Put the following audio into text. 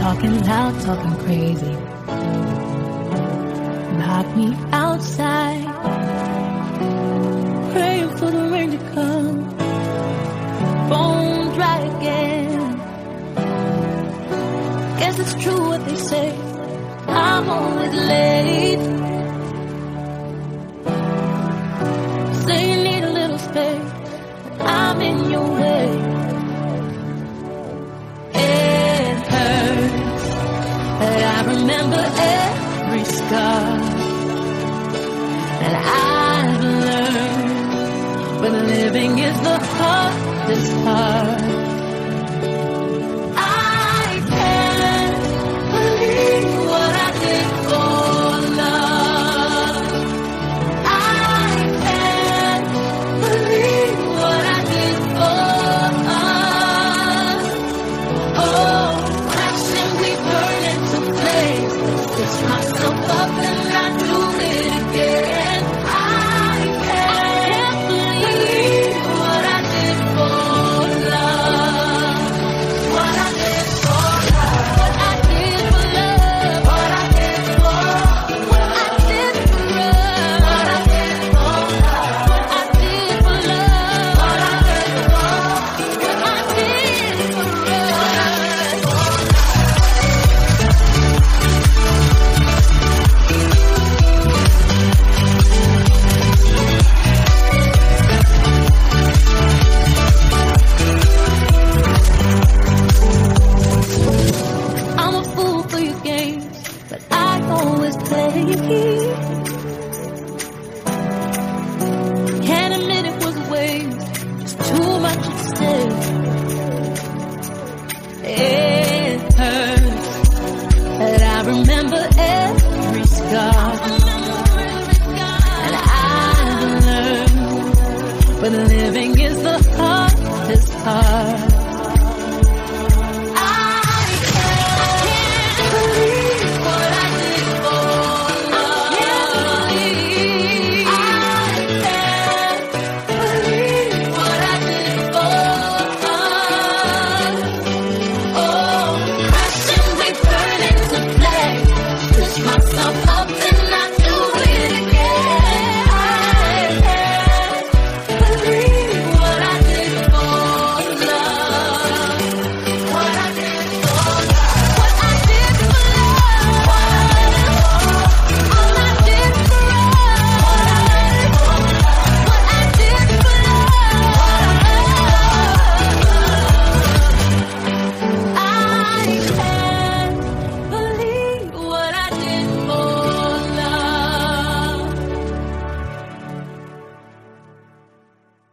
talking loud, talking crazy. Lock me outside, praying for the rain to come. Phone dry again. Guess it's true what they say, I'm always late. Say you need a little space, I'm in your way. It hurts, but I remember every scar. And I've learned, but living is the hardest part. I can't believe what I did for love. I can't believe what I did for us. Oh, crashing, we burn into flames. Stitch myself up and I do it again. I can't believe what I did for love. What I did for love. What I did for love. What I did for love. What I did for love. What I did for love. What I did for love. What I did for love. What I did for love. I'm a fool for your games, but I always play. Can't admit it was a waste, there's too much at stake. It hurts, but I remember every scar. And I've learned, but living is the hardest part.